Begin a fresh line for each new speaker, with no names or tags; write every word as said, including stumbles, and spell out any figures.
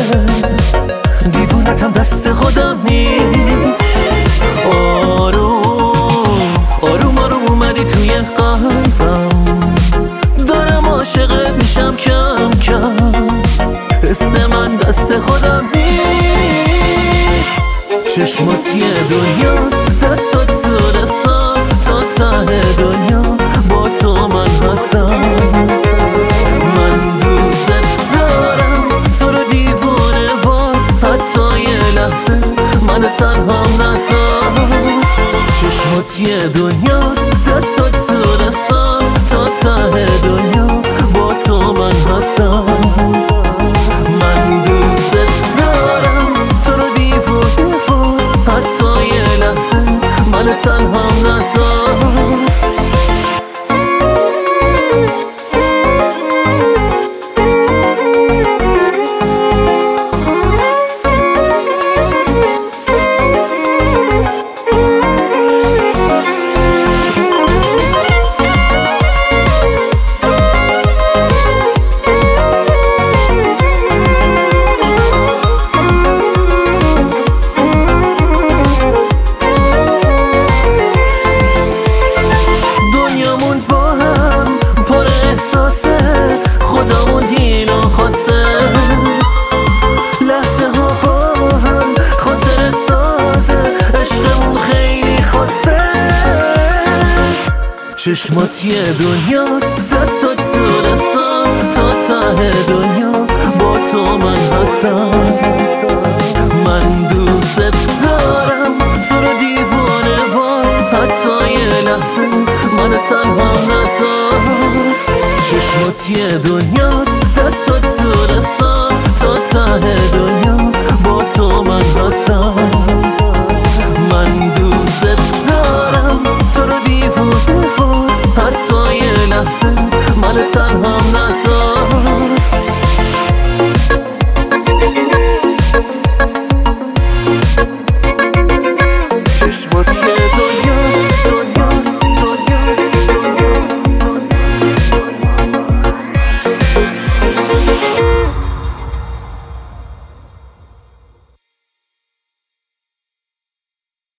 دیوونتم دست خودم نیست. آروم آروم آروم اومدی توی قلبم، دارم عاشقت میشم کم کم، حس من دست خودم نیست. چشمات یه دنیاست، دستات تو رسان تا ته دنیا، با تو من هستم. من دوست دارم تو رو دیوونه وار، حتی یه لحظه من تنهام نذار. چشمات یه دنیاست، دستات تو رسان تا ته دنیا، با تو من هستم. من دوست دارم تو رو دیوونه وار، حتی یه لحظه من تنهام نذار. خودمون دینا خواسته لحظه ها با هم خاطر سازه، عشقمون خیلی خواسته. چشمات یه دنیاست، دستات تو رسان تا ته دنیا، با تو من هستم. من دوست دارم تو رو دیوانه وار، حتی یه لحظه من تنها نذار. چشمات یه دنیاست، دستات تو رسان تا ته دنیا، با تو من هستم. من دوست دارم تو رو دیوونه وار، حتی یه لحظه من تنهام نذار.